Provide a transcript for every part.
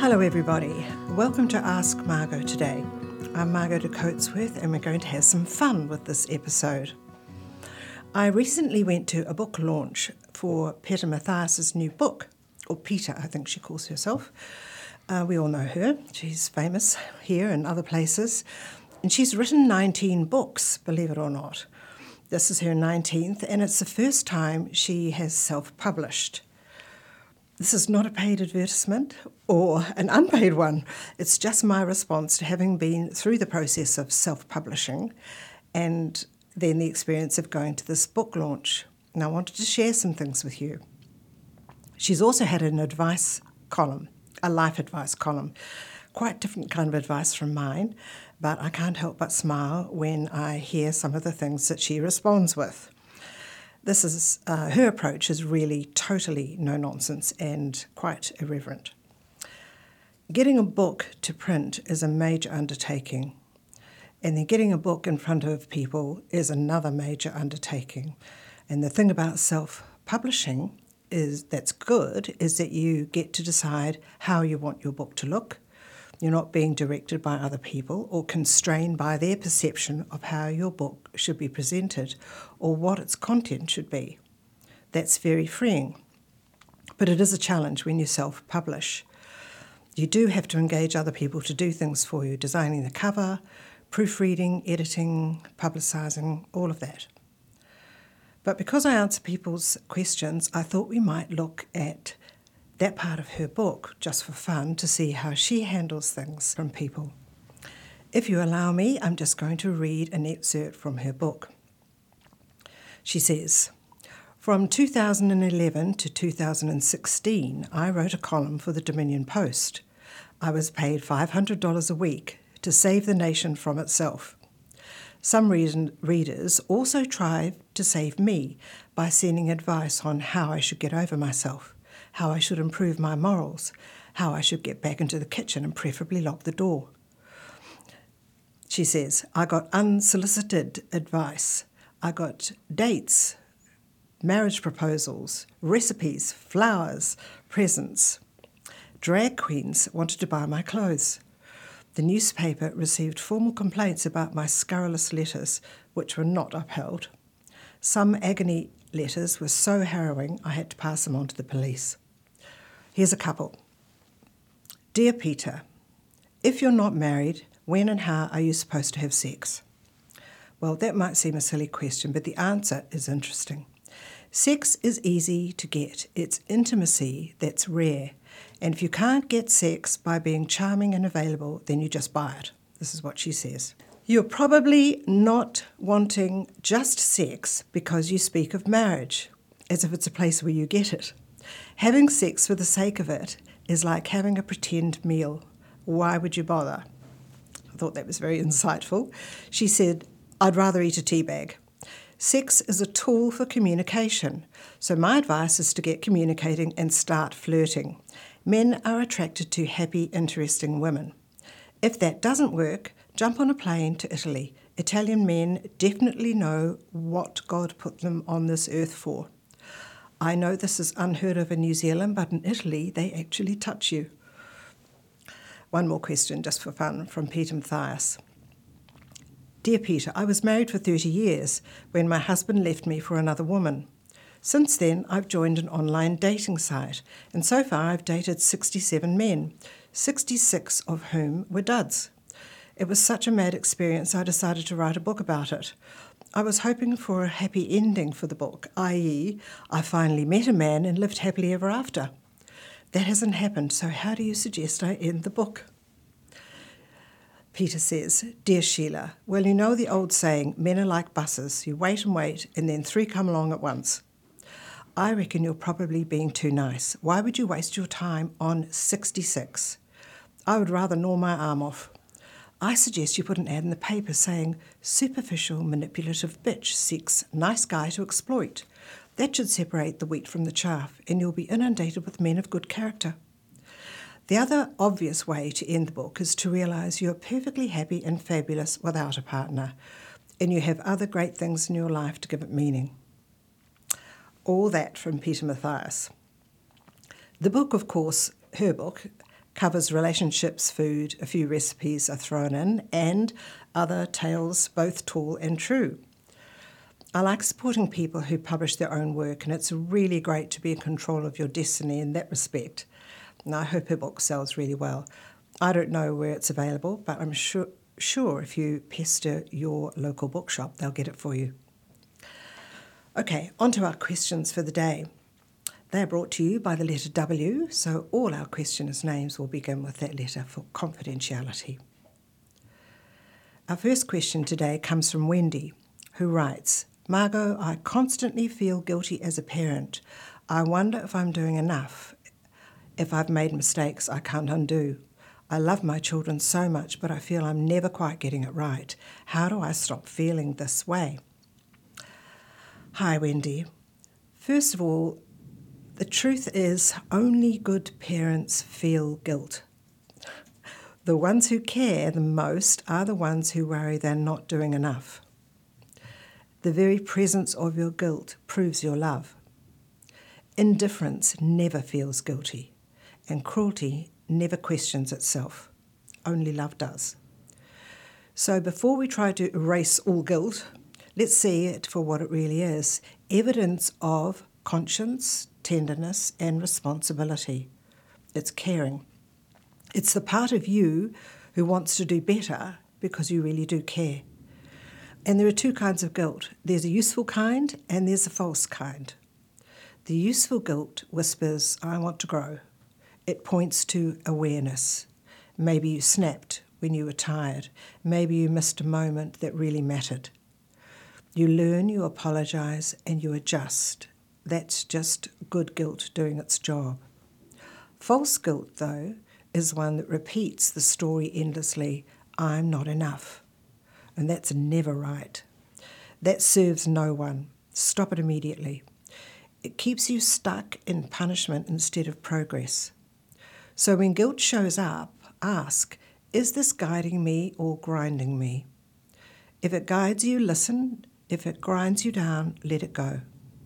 Hello everybody, welcome to Ask Margot today. I'm Margot de Coatsworth and we're going to have some fun with this episode. I recently went to a book launch for Peter Mathias's new book, or Peter I think she calls herself. We all know her, she's famous here and other places, and she's written 19 books, believe it or not. This is her 19th and it's the first time she has self-published. This is not a paid advertisement or an unpaid one. It's just my response to having been through the process of self-publishing and then the experience of going to this book launch. And I wanted to share some things with you. She's also had an advice column, a life advice column. Quite different kind of advice from mine, but I can't help but smile when I hear some of the things that she responds with. This is her approach is really totally no nonsense and quite irreverent. Getting a book to print is a major undertaking, and then getting a book in front of people is another major undertaking. And the thing about self-publishing that's good is that you get to decide how you want your book to look. You're not being directed by other people or constrained by their perception of how your book should be presented or what its content should be. That's very freeing. But it is a challenge when you self-publish. You do have to engage other people to do things for you, designing the cover, proofreading, editing, publicising, all of that. But because I answer people's questions, I thought we might look at that part of her book, just for fun, to see how she handles things from people. If you allow me, I'm just going to read an excerpt from her book. She says, "From 2011 to 2016, I wrote a column for the Dominion Post. I was paid $500 a week to save the nation from itself. Some readers also tried to save me by sending advice on how I should get over myself, how I should improve my morals, how I should get back into the kitchen and preferably lock the door." She says, "I got unsolicited advice. I got dates, marriage proposals, recipes, flowers, presents. Drag queens wanted to buy my clothes. The newspaper received formal complaints about my scurrilous letters, which were not upheld. Some agony letters were so harrowing I had to pass them on to the police. Here's a couple. Dear Peter, if you're not married, when and how are you supposed to have sex?" Well, that might seem a silly question, but the answer is interesting. Sex is easy to get. It's intimacy that's rare. And if you can't get sex by being charming and available, then you just buy it. This is what she says. You're probably not wanting just sex because you speak of marriage, as if it's a place where you get it. Having sex for the sake of it is like having a pretend meal. Why would you bother? I thought that was very insightful. She said, "I'd rather eat a tea bag." Sex is a tool for communication, so my advice is to get communicating and start flirting. Men are attracted to happy, interesting women. If that doesn't work, jump on a plane to Italy. Italian men definitely know what God put them on this earth for. I know this is unheard of in New Zealand, but in Italy, they actually touch you. One more question, just for fun, from Peter Mathias. Dear Peter, I was married for 30 years when my husband left me for another woman. Since then, I've joined an online dating site, and so far I've dated 67 men, 66 of whom were duds. It was such a mad experience, I decided to write a book about it. I was hoping for a happy ending for the book, i.e., I finally met a man and lived happily ever after. That hasn't happened, so how do you suggest I end the book?" Peter says, "Dear Sheila, well, you know the old saying, men are like buses. You wait and then 3 come along at once. I reckon you're probably being too nice. Why would you waste your time on 66? I would rather gnaw my arm off. I suggest you put an ad in the paper saying, 'Superficial, manipulative bitch seeks nice guy to exploit.' That should separate the wheat from the chaff, and you'll be inundated with men of good character." The other obvious way to end the book is to realise you're perfectly happy and fabulous without a partner, and you have other great things in your life to give it meaning. All that from Peter Mathias. The book, of course, her book, covers relationships, food, a few recipes are thrown in, and other tales, both tall and true. I like supporting people who publish their own work, and it's really great to be in control of your destiny in that respect. And I hope her book sells really well. I don't know where it's available, but I'm sure if you pester your local bookshop, they'll get it for you. Okay, on to our questions for the day. They're brought to you by the letter W, so all our questioners' names will begin with that letter for confidentiality. Our first question today comes from Wendy, who writes, Margot, I constantly feel guilty as a parent. I wonder if I'm doing enough. If I've made mistakes I can't undo. I love my children so much, but I feel I'm never quite getting it right. How do I stop feeling this way? Hi, Wendy. First of all, the truth is only good parents feel guilt. The ones who care the most are the ones who worry they're not doing enough. The very presence of your guilt proves your love. Indifference never feels guilty, and cruelty never questions itself. Only love does. So before we try to erase all guilt, let's see it for what it really is. Evidence of conscience, tenderness, and responsibility. It's caring. It's the part of you who wants to do better because you really do care. And there are two kinds of guilt. There's a useful kind and there's a false kind. The useful guilt whispers, I want to grow. It points to awareness. Maybe you snapped when you were tired. Maybe you missed a moment that really mattered. You learn, you apologise, and you adjust. That's just good guilt doing its job. False guilt, though, is one that repeats the story endlessly, I'm not enough. And that's never right. That serves no one. Stop it immediately. It keeps you stuck in punishment instead of progress. So when guilt shows up, ask, is this guiding me or grinding me? If it guides you, listen. If it grinds you down, let it go.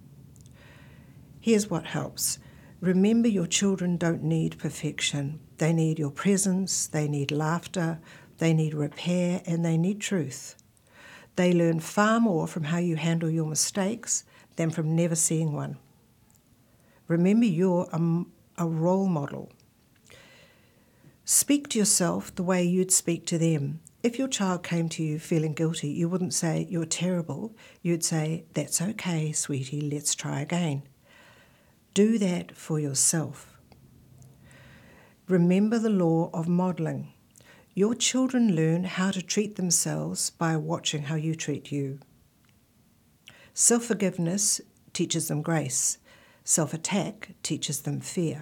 Here's what helps. Remember, your children don't need perfection. They need your presence, they need laughter, they need repair, and they need truth. They learn far more from how you handle your mistakes than from never seeing one. Remember, you're a role model. Speak to yourself the way you'd speak to them. If your child came to you feeling guilty, you wouldn't say, you're terrible. You'd say, that's okay, sweetie, let's try again. Do that for yourself. Remember the law of modelling. Your children learn how to treat themselves by watching how you treat you. Self-forgiveness teaches them grace. Self-attack teaches them fear.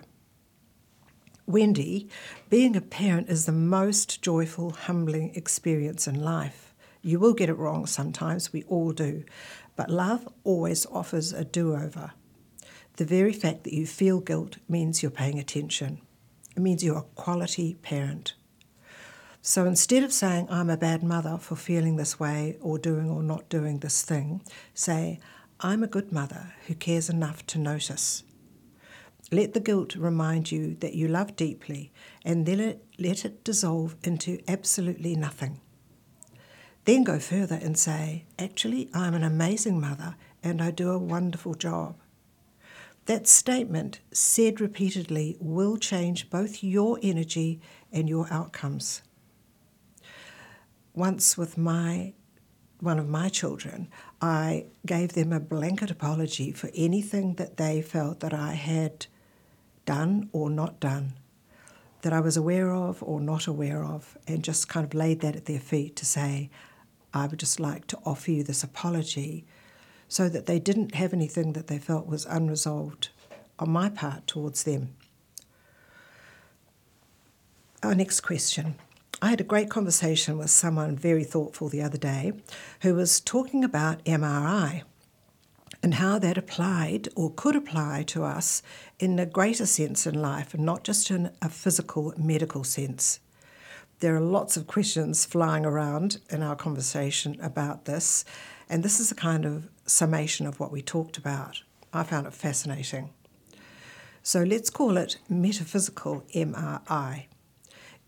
Wendy, being a parent is the most joyful, humbling experience in life. You will get it wrong sometimes, we all do, but love always offers a do-over. The very fact that you feel guilt means you're paying attention. It means you're a quality parent. So instead of saying, I'm a bad mother for feeling this way or doing or not doing this thing, say, I'm a good mother who cares enough to notice. Let the guilt remind you that you love deeply and then let it dissolve into absolutely nothing. Then go further and say, actually, I'm an amazing mother and I do a wonderful job. That statement, said repeatedly, will change both your energy and your outcomes. Once with one of my children, I gave them a blanket apology for anything that they felt that I had done or not done, that I was aware of or not aware of, and just kind of laid that at their feet to say, I would just like to offer you this apology so that they didn't have anything that they felt was unresolved on my part towards them. Our next question. I had a great conversation with someone very thoughtful the other day who was talking about MRI and how that applied or could apply to us in a greater sense in life and not just in a physical medical sense. There are lots of questions flying around in our conversation about this, and this is a kind of summation of what we talked about. I found it fascinating. So let's call it metaphysical MRI.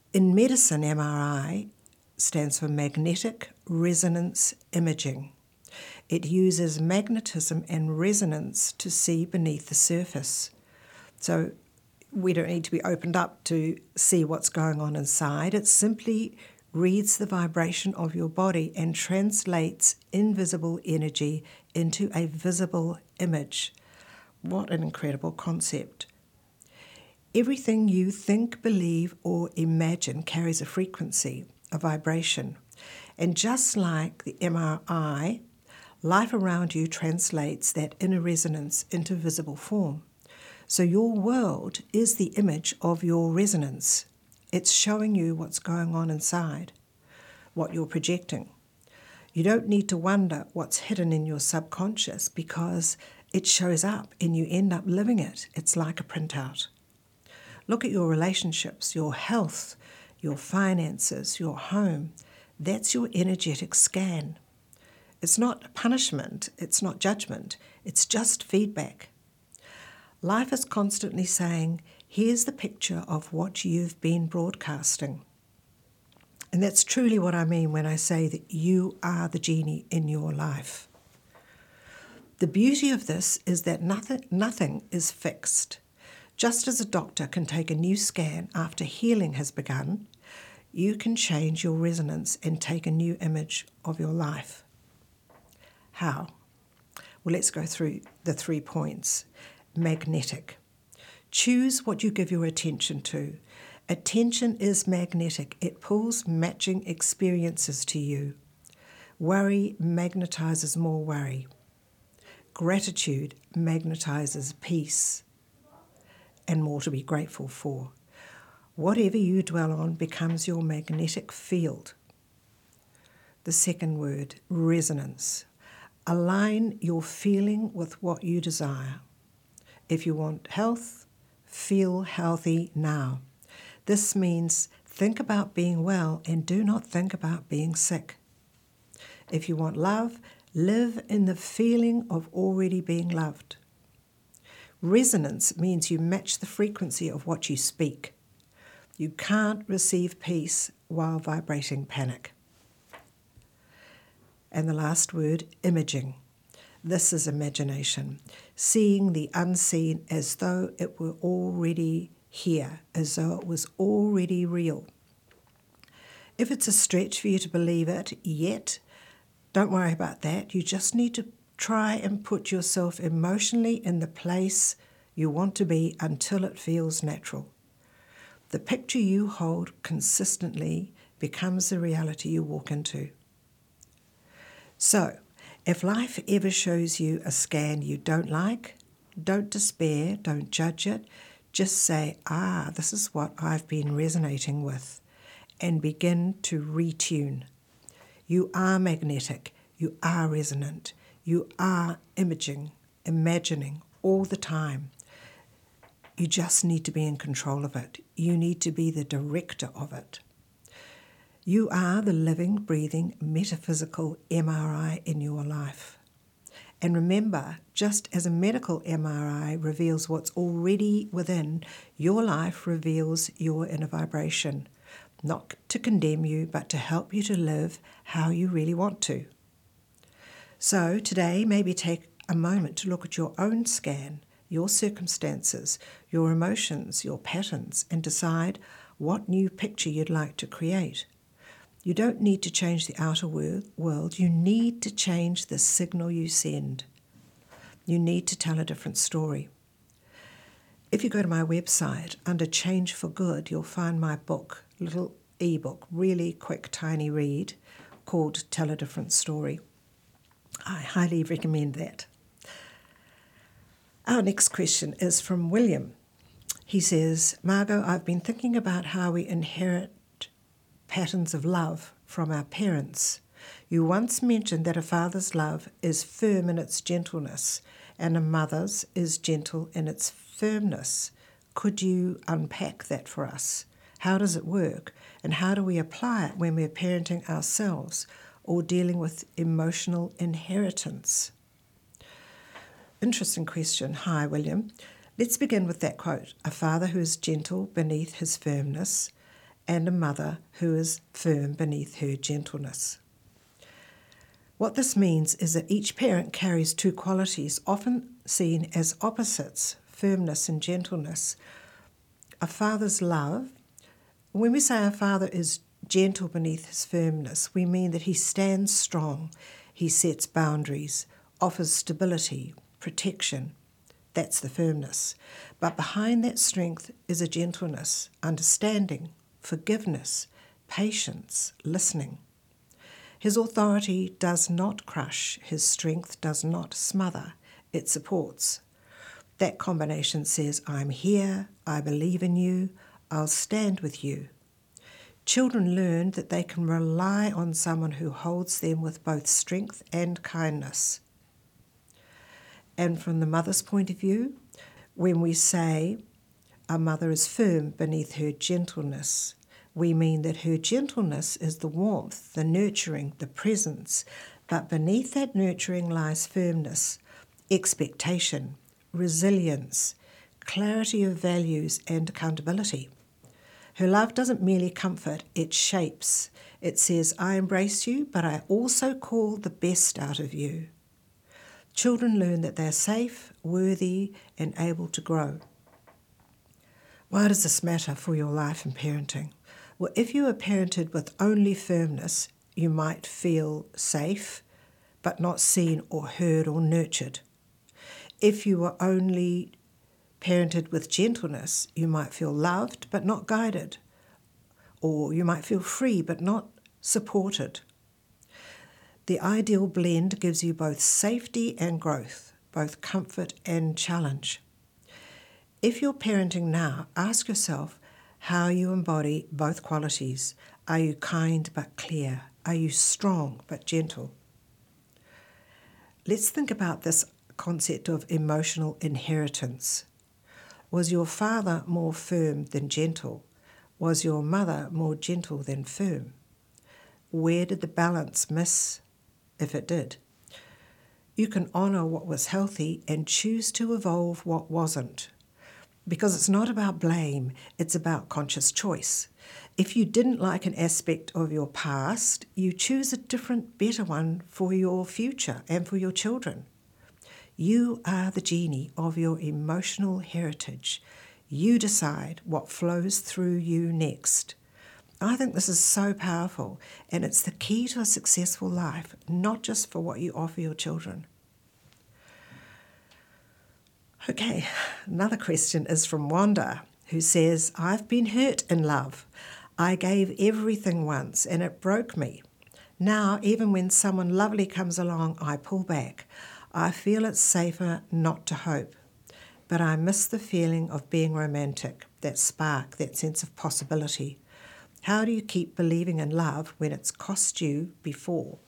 In medicine, MRI stands for magnetic resonance imaging. It uses magnetism and resonance to see beneath the surface. So we don't need to be opened up to see what's going on inside. It simply reads the vibration of your body and translates invisible energy into a visible image. What an incredible concept. Everything you think, believe, or imagine carries a frequency, a vibration. And just like the MRI, life around you translates that inner resonance into visible form. So your world is the image of your resonance. It's showing you what's going on inside, what you're projecting. You don't need to wonder what's hidden in your subconscious because it shows up and you end up living it. It's like a printout. Look at your relationships, your health, your finances, your home. That's your energetic scan. It's not punishment, it's not judgment, it's just feedback. Life is constantly saying, here's the picture of what you've been broadcasting. And that's truly what I mean when I say that you are the genie in your life. The beauty of this is that nothing is fixed. Just as a doctor can take a new scan after healing has begun, you can change your resonance and take a new image of your life. How? Well, let's go through the 3 points. Magnetic. Choose what you give your attention to. Attention is magnetic. It pulls matching experiences to you. Worry magnetizes more worry. Gratitude magnetizes peace and more to be grateful for. Whatever you dwell on becomes your magnetic field. The second word, resonance. Align your feeling with what you desire. If you want health, feel healthy now. This means think about being well and do not think about being sick. If you want love, live in the feeling of already being loved. Resonance means you match the frequency of what you speak. You can't receive peace while vibrating panic. And the last word, imaging. This is imagination, seeing the unseen as though it were already here, as though it was already real. If it's a stretch for you to believe it yet, don't worry about that. You just need to try and put yourself emotionally in the place you want to be until it feels natural. The picture you hold consistently becomes the reality you walk into. So, if life ever shows you a scan you don't like, don't despair, don't judge it. Just say, this is what I've been resonating with, and begin to retune. You are magnetic, you are resonant, you are imagining all the time. You just need to be in control of it. You need to be the director of it. You are the living, breathing, metaphysical MRI in your life. And remember, just as a medical MRI reveals what's already within, your life reveals your inner vibration, not to condemn you, but to help you to live how you really want to. So today, maybe take a moment to look at your own scan, your circumstances, your emotions, your patterns, and decide what new picture you'd like to create. You don't need to change the outer world. You need to change the signal you send. You need to tell a different story. If you go to my website, under Change for Good, you'll find my book, little ebook, really quick, tiny read, called Tell a Different Story. I highly recommend that. Our next question is from William. He says, Margot, I've been thinking about how we inherit patterns of love from our parents. You once mentioned that a father's love is firm in its gentleness and a mother's is gentle in its firmness. Could you unpack that for us? How does it work? And how do we apply it when we're parenting ourselves or dealing with emotional inheritance? Interesting question. Hi, William. Let's begin with that quote. A father who is gentle beneath his firmness, and a mother who is firm beneath her gentleness. What this means is that each parent carries two qualities, often seen as opposites, firmness and gentleness. A father's love, when we say our father is gentle beneath his firmness, we mean that he stands strong, he sets boundaries, offers stability, protection. That's the firmness. But behind that strength is a gentleness, understanding, forgiveness, patience, listening. His authority does not crush, his strength does not smother, it supports. That combination says, I'm here, I believe in you, I'll stand with you. Children learn that they can rely on someone who holds them with both strength and kindness. And from the mother's point of view, when we say a mother is firm beneath her gentleness, we mean that her gentleness is the warmth, the nurturing, the presence, but beneath that nurturing lies firmness, expectation, resilience, clarity of values and accountability. Her love doesn't merely comfort, it shapes. It says, I embrace you, but I also call the best out of you. Children learn that they're safe, worthy, and able to grow. Why does this matter for your life and parenting? Well, if you are parented with only firmness, you might feel safe, but not seen or heard or nurtured. If you were only parented with gentleness, you might feel loved, but not guided. Or you might feel free, but not supported. The ideal blend gives you both safety and growth, both comfort and challenge. If you're parenting now, ask yourself how you embody both qualities. Are you kind but clear? Are you strong but gentle? Let's think about this concept of emotional inheritance. Was your father more firm than gentle? Was your mother more gentle than firm? Where did the balance miss, if it did? You can honour what was healthy and choose to evolve what wasn't. Because it's not about blame, it's about conscious choice. If you didn't like an aspect of your past, you choose a different, better one for your future and for your children. You are the genie of your emotional heritage. You decide what flows through you next. I think this is so powerful, and it's the key to a successful life, not just for what you offer your children. Okay, another question is from Wanda, who says, I've been hurt in love. I gave everything once and it broke me. Now, even when someone lovely comes along, I pull back. I feel it's safer not to hope. But I miss the feeling of being romantic, that spark, that sense of possibility. How do you keep believing in love when it's cost you before?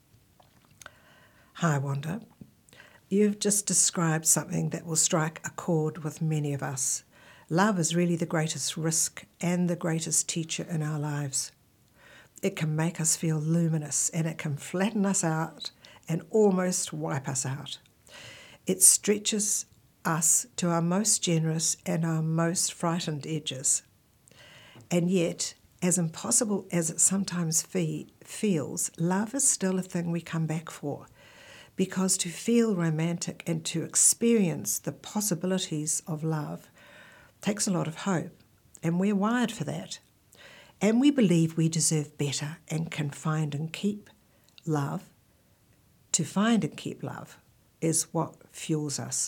Hi, Wanda. You've just described something that will strike a chord with many of us. Love is really the greatest risk and the greatest teacher in our lives. It can make us feel luminous and it can flatten us out and almost wipe us out. It stretches us to our most generous and our most frightened edges. And yet, as impossible as it sometimes feels, love is still a thing we come back for. Because to feel romantic and to experience the possibilities of love takes a lot of hope, and we're wired for that. And we believe we deserve better and can find and keep love. To find and keep love is what fuels us.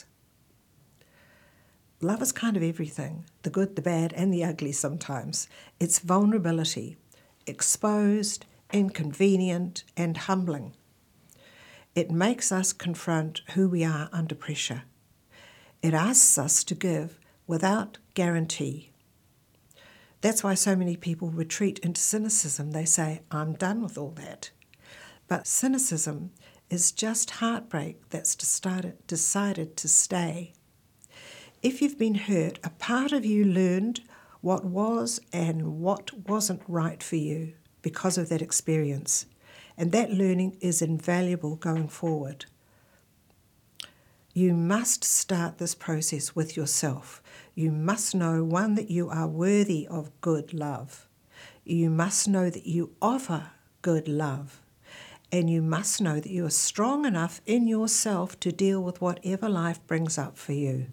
Love is kind of everything, the good, the bad, and the ugly sometimes. It's vulnerability, exposed, inconvenient, and humbling. It makes us confront who we are under pressure. It asks us to give without guarantee. That's why so many people retreat into cynicism. They say, I'm done with all that. But cynicism is just heartbreak that's decided to stay. If you've been hurt, a part of you learned what was and what wasn't right for you because of that experience. And that learning is invaluable going forward. You must start this process with yourself. You must know, one, that you are worthy of good love. You must know that you offer good love. And you must know that you are strong enough in yourself to deal with whatever life brings up for you.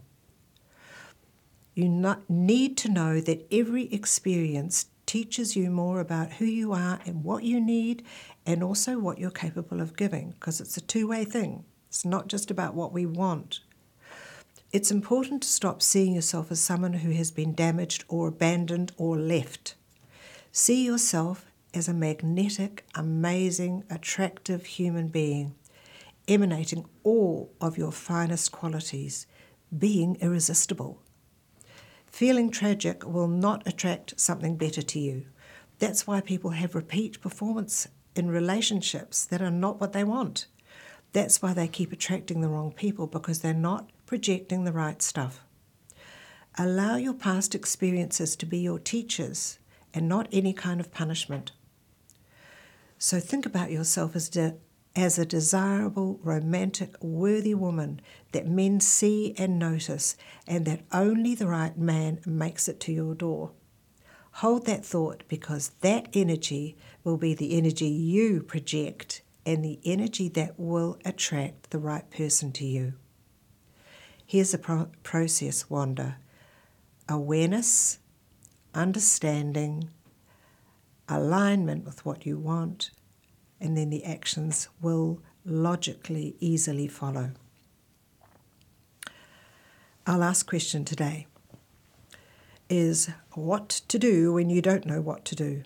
You need to know that every experience teaches you more about who you are and what you need, and also what you're capable of giving, because it's a two-way thing. It's not just about what we want. It's important to stop seeing yourself as someone who has been damaged or abandoned or left. See yourself as a magnetic, amazing, attractive human being, emanating all of your finest qualities, being irresistible. Feeling tragic will not attract something better to you. That's why people have repeat performance in relationships that are not what they want. That's why they keep attracting the wrong people, because they're not projecting the right stuff. Allow your past experiences to be your teachers and not any kind of punishment. So think about yourself as a desirable, romantic, worthy woman that men see and notice, and that only the right man makes it to your door. Hold that thought, because that energy will be the energy you project and the energy that will attract the right person to you. Here's a process, Wanda. Awareness, understanding, alignment with what you want, and then the actions will logically, easily follow. Our last question today is what to do when you don't know what to do.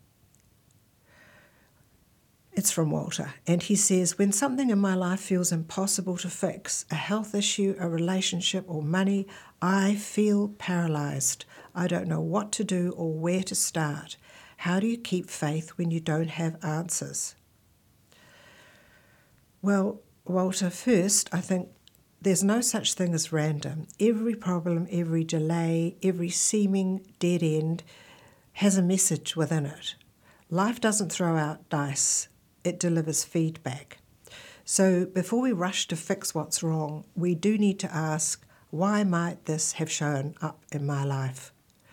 It's from Walter, and he says, when something in my life feels impossible to fix, a health issue, a relationship, or money, I feel paralyzed. I don't know what to do or where to start. How do you keep faith when you don't have answers? Well, Walter, first, I think there's no such thing as random. Every problem, every delay, every seeming dead end has a message within it. Life doesn't throw out dice. It delivers feedback. So before we rush to fix what's wrong, we do need to ask, why might this have shown up in my life?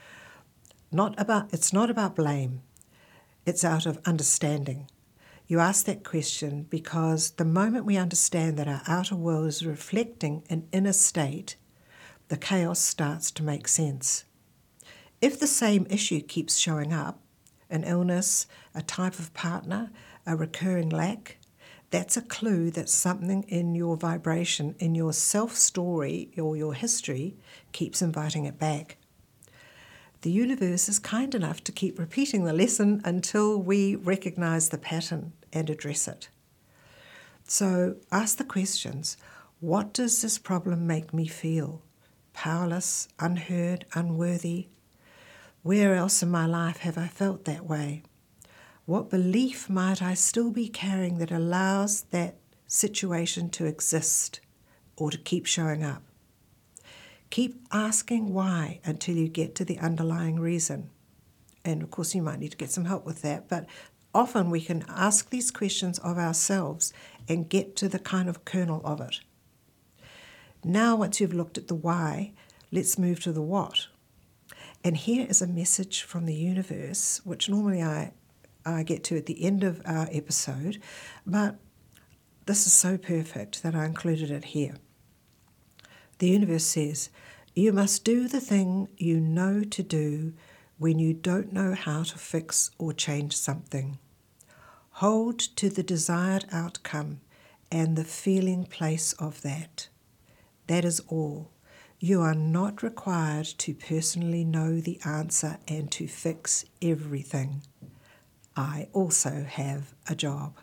It's not about blame. It's out of understanding. You ask that question because the moment we understand that our outer world is reflecting an inner state, the chaos starts to make sense. If the same issue keeps showing up, an illness, a type of partner, a recurring lack, that's a clue that something in your vibration, in your self-story or your history, keeps inviting it back. The universe is kind enough to keep repeating the lesson until we recognize the pattern and address it. So ask the questions, what does this problem make me feel? Powerless, unheard, unworthy? Where else in my life have I felt that way? What belief might I still be carrying that allows that situation to exist or to keep showing up? Keep asking why until you get to the underlying reason. And of course, you might need to get some help with that, but often we can ask these questions of ourselves and get to the kind of kernel of it. Now, once you've looked at the why, let's move to the what. And here is a message from the universe, which normally I get to at the end of our episode, but this is so perfect that I included it here. The universe says, you must do the thing you know to do when you don't know how to fix or change something. Hold to the desired outcome and the feeling place of that. That is all. You are not required to personally know the answer and to fix everything. I also have a job.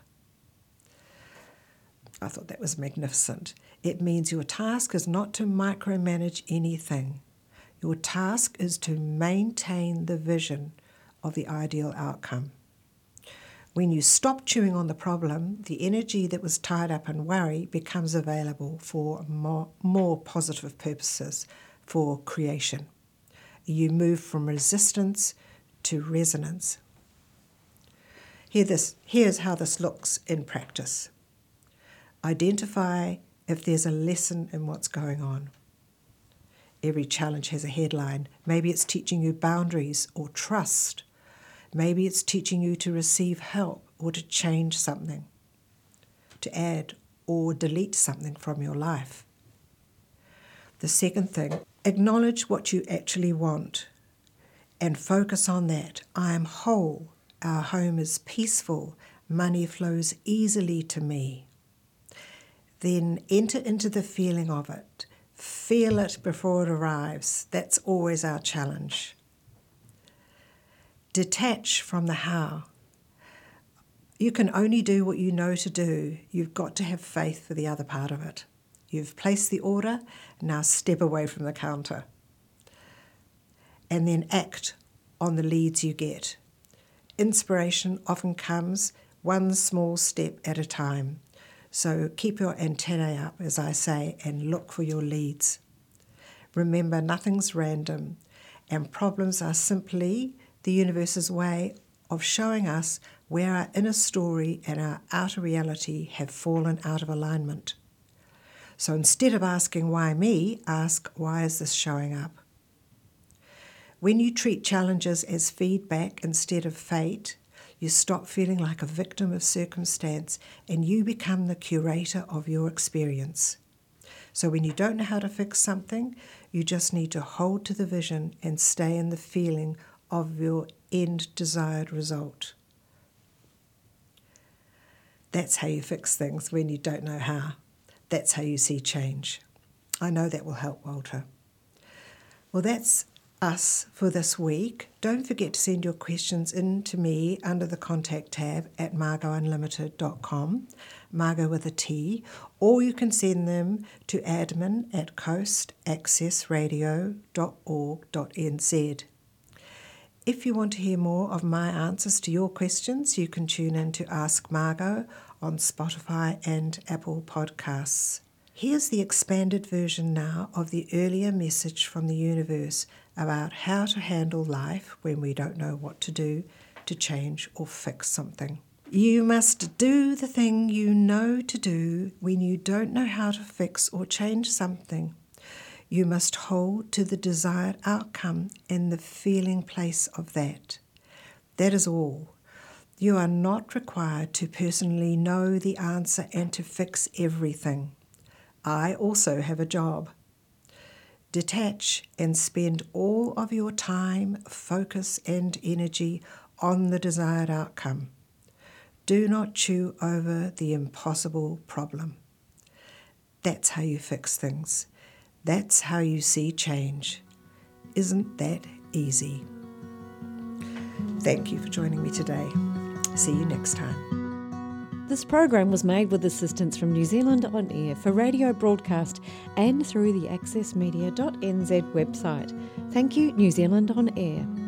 I thought that was magnificent. It means your task is not to micromanage anything. Your task is to maintain the vision of the ideal outcome. When you stop chewing on the problem, the energy that was tied up in worry becomes available for more positive purposes, for creation. You move from resistance to resonance. Here's how this looks in practice. Identify if there's a lesson in what's going on. Every challenge has a headline. Maybe it's teaching you boundaries or trust. Maybe it's teaching you to receive help or to change something, to add or delete something from your life. The second thing, acknowledge what you actually want and focus on that. I am whole. Our home is peaceful. Money flows easily to me. Then enter into the feeling of it. Feel it before it arrives. That's always our challenge. Detach from the how. You can only do what you know to do. You've got to have faith for the other part of it. You've placed the order, now step away from the counter. And then act on the leads you get. Inspiration often comes one small step at a time. So keep your antennae up, as I say, and look for your leads. Remember, nothing's random, and problems are simply the universe's way of showing us where our inner story and our outer reality have fallen out of alignment. So instead of asking why me, ask why is this showing up? When you treat challenges as feedback instead of fate, you stop feeling like a victim of circumstance and you become the curator of your experience. So when you don't know how to fix something, you just need to hold to the vision and stay in the feeling of your end desired result. That's how you fix things when you don't know how. That's how you see change. I know that will help, Walter. Well, that's us for this week. Don't forget to send your questions in to me under the contact tab at margotunlimited.com, Margo with a T, or you can send them to admin@coastaccessradio.org.nz. If you want to hear more of my answers to your questions, you can tune in to Ask Margo on Spotify and Apple Podcasts. Here's the expanded version now of the earlier message from the universe about how to handle life when we don't know what to do to change or fix something. You must do the thing you know to do when you don't know how to fix or change something. You must hold to the desired outcome in the feeling place of that. That is all. You are not required to personally know the answer and to fix everything. I also have a job. Detach and spend all of your time, focus, and energy on the desired outcome. Do not chew over the impossible problem. That's how you fix things. That's how you see change. Isn't that easy? Thank you for joining me today. See you next time. This program was made with assistance from New Zealand On Air for radio broadcast and through the accessmedia.nz website. Thank you, New Zealand On Air.